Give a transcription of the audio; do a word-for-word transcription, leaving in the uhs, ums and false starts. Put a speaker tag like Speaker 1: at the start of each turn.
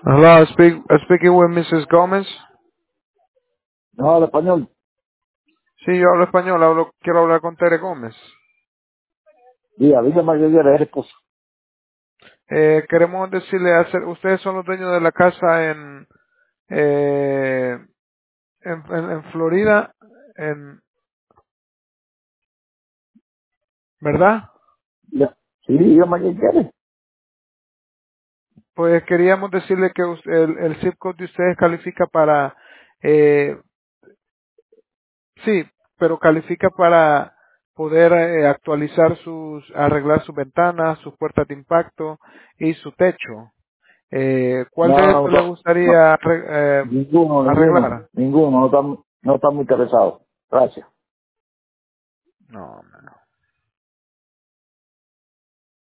Speaker 1: Hello, speak, uh, speaking with missus Gómez.
Speaker 2: No, al español.
Speaker 1: Sí, yo hablo español, hablo, quiero hablar con Tere Gómez.
Speaker 2: Diga, dígame que eres esposa.
Speaker 1: Eh, queremos decirle, hacer, ustedes son los dueños de la casa en, eh, en, en, en Florida, en, ¿verdad?
Speaker 2: Ya. Sí, dígame que quieres.
Speaker 1: Pues queríamos decirle que us- el, el zip code de ustedes califica para, eh, sí, pero califica para poder eh, actualizar sus, arreglar sus ventanas, sus puertas de impacto y su techo. Eh, ¿Cuál
Speaker 2: No,
Speaker 1: de
Speaker 2: no,
Speaker 1: estos le
Speaker 2: no, no,
Speaker 1: gustaría arre- eh,
Speaker 2: ninguno, ninguno,
Speaker 1: arreglar?
Speaker 2: ninguno, no están, no están muy interesados. Gracias.
Speaker 1: No,